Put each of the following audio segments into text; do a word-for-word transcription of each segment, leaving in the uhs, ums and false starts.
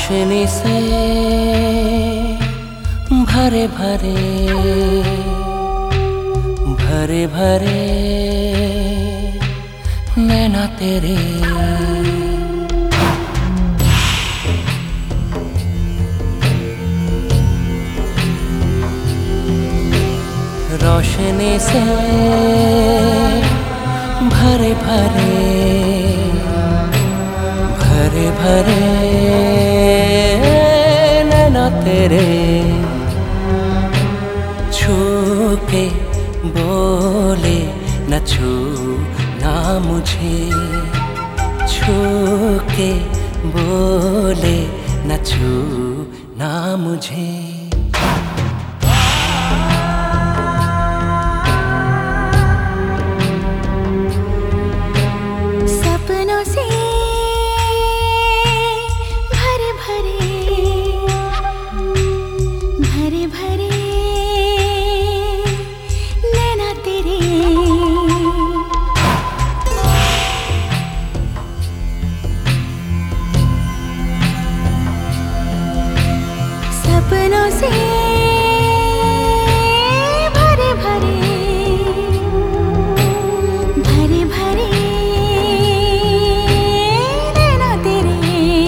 रोशनी से भरे भरे भरे भरे नैना तेरे, रोशनी से भरे भरे भरे भरे नैना तेरे, छू के बोले न छू ना मुझे, छू के बोले न छू ना मुझे। सपनों से भरे भरे भरे भरे नैना तेरे, सपनों से भरे भरे भरे भरे नैना तेरे,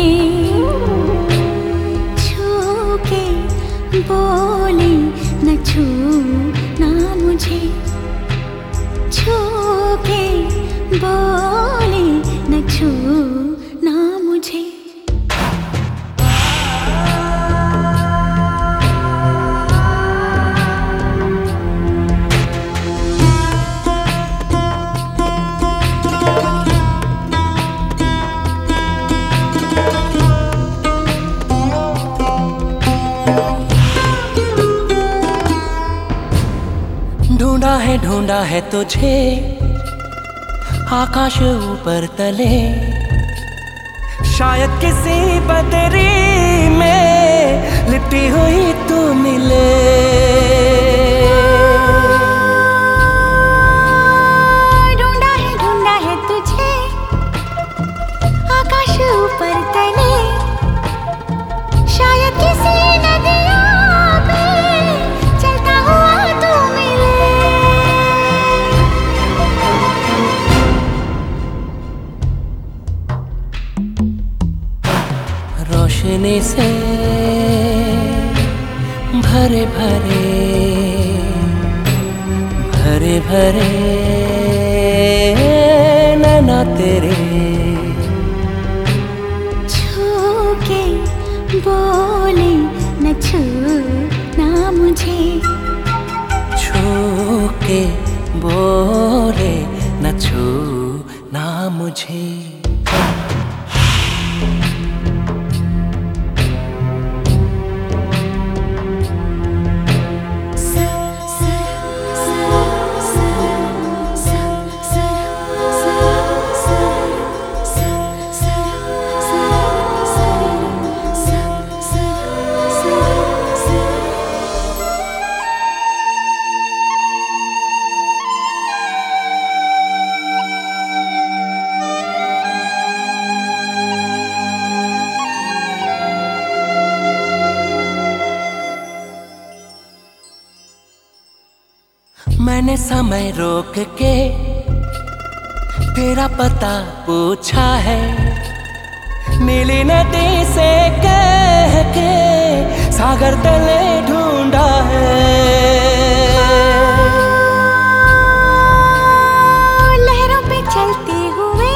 छू के बोले न छू ना मुझे, छू के बोले न छू ना मुझे। ढूंढा है ढूंढा है तुझे आकाश ऊपर तले, शायद किसी बदरी में लिपटी हुई तू मिले। ढूंढा है ढूंढा है तुझे आकाश ऊपर तले, शायद किसी नदियों पे चलता हुआ तू मिले। रोशनी से भरे भरे भरे भरे नैना तेरे, छू के बोले न छू ना मुझे, छू के बोले न छू ना मुझे। मैंने समय रोक के तेरा पता पूछा है, नीली नदी से कह के सागर तले ढूंढा है। लहरों पे चलते हुए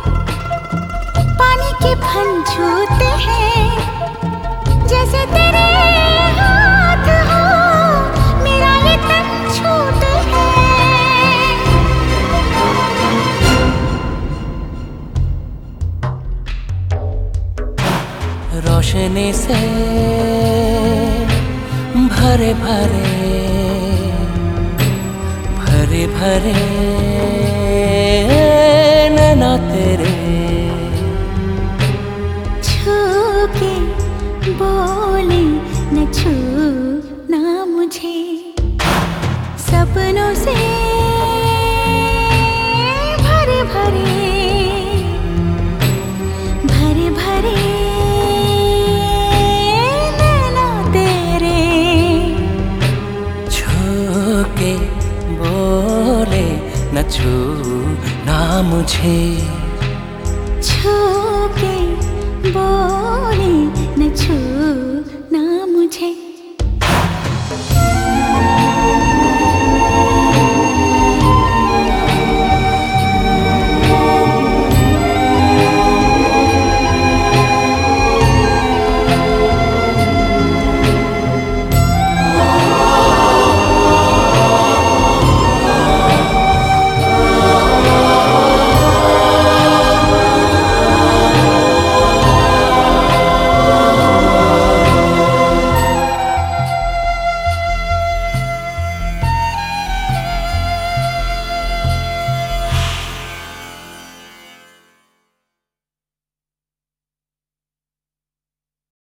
पानी के फन छूते हैं, जैसे तेरे हाथ हो मेरा ये तन छूते हैं। रोशनी से भरे भरे भरे भरे नैना तेरे, छू के बोले न छू ना मुझे, सपनों से भरे भरे भरे भरे के बोले न छू ना मुझे, छू के बोले न छू ना मुझे।